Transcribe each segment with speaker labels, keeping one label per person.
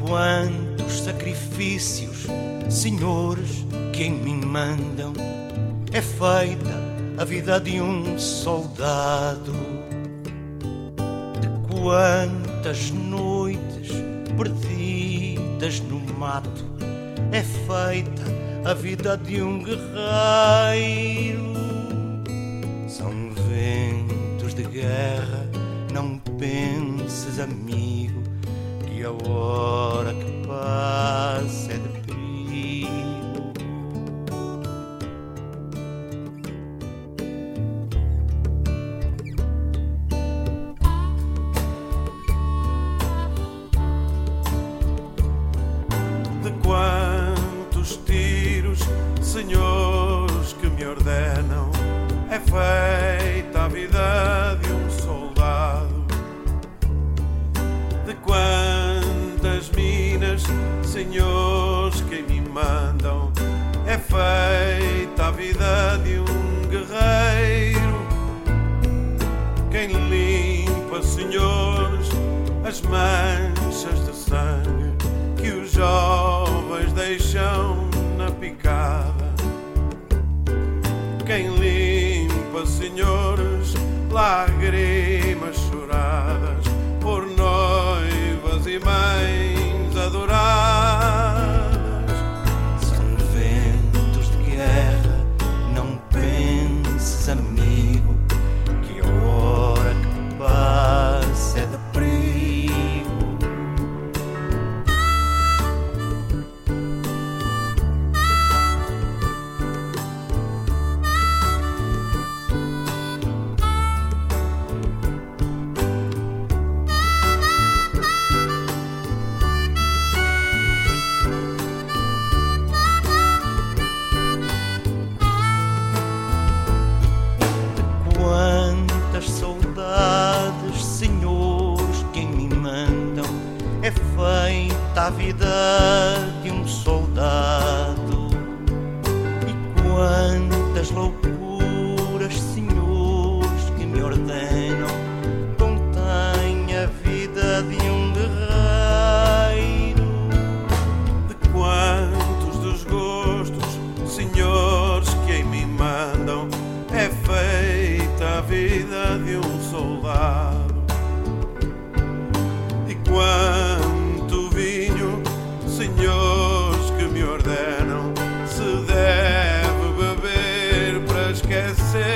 Speaker 1: quantos sacrifícios, senhores, que em mim mandam, é feita a vida de um soldado. De quantas noites perdidas no mato, é feita a vida de um guerreiro. São ventos de guerra, não penses, amigo, que a hora que passa é de perigo.
Speaker 2: De quantos tiros, senhores, que me ordenam, é feita a vida de um soldado. De quantas minas, senhores, que me mandam, é feita a vida de um guerreiro. Quem limpa, senhores, as manchas de sangue que os jovens deixam na picada. Quem limpa, senhores, lágrimas choradas por noivas e mães adoradas.
Speaker 1: São ventos de guerra, não penses, amigo, que a hora que passa é de perigo. Quantas saudades, senhores, que em mim mandam, é feita a vida de um soldado. E quantas loucuras, senhores, que me ordenam, contém a vida de um guerreiro.
Speaker 2: De quantos desgostos, senhores, que em mim mandam, é feita a vida de um soldado. E quanto vinho, senhores, que me ordenam, se deve beber para esquecer.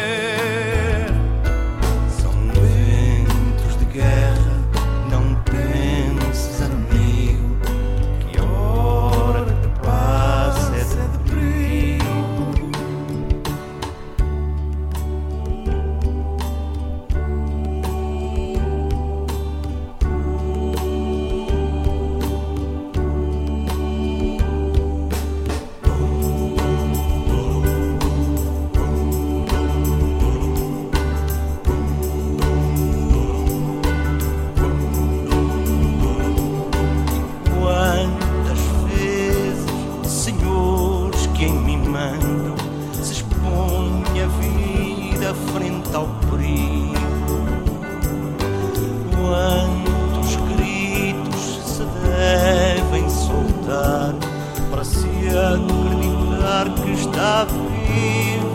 Speaker 1: São ventos de guerra, não penses, amigo, que a hora que passa é de perigo. Quantas vezes, senhores, que em mim mandam, se expõe a vida frente ao perigo. Quantos gritos se devem soltar para se acreditar que está vivo.